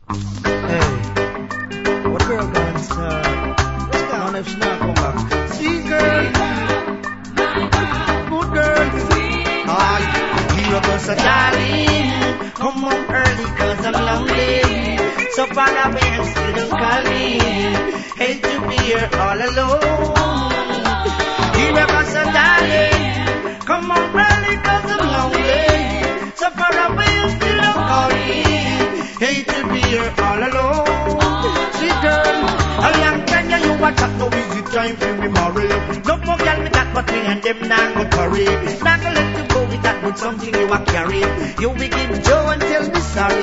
Hey, what girl gonna start? What's going on if she not come back? See, girl, good girl. Aye, here goes a darling. Come home early 'cause I'm lonely. So far away I'm still calling. Hate to be here all alone. Here goes a darling. Come home early 'cause I'm lonely. So far away I'm still calling. Hate to be here all alone. See, girl, a long time you watch up, no easy time for me marry. No more girl me that, but me and them now go curry. Not gonna let you go with that, but something you a carry. You will give Joe and tell me sorry.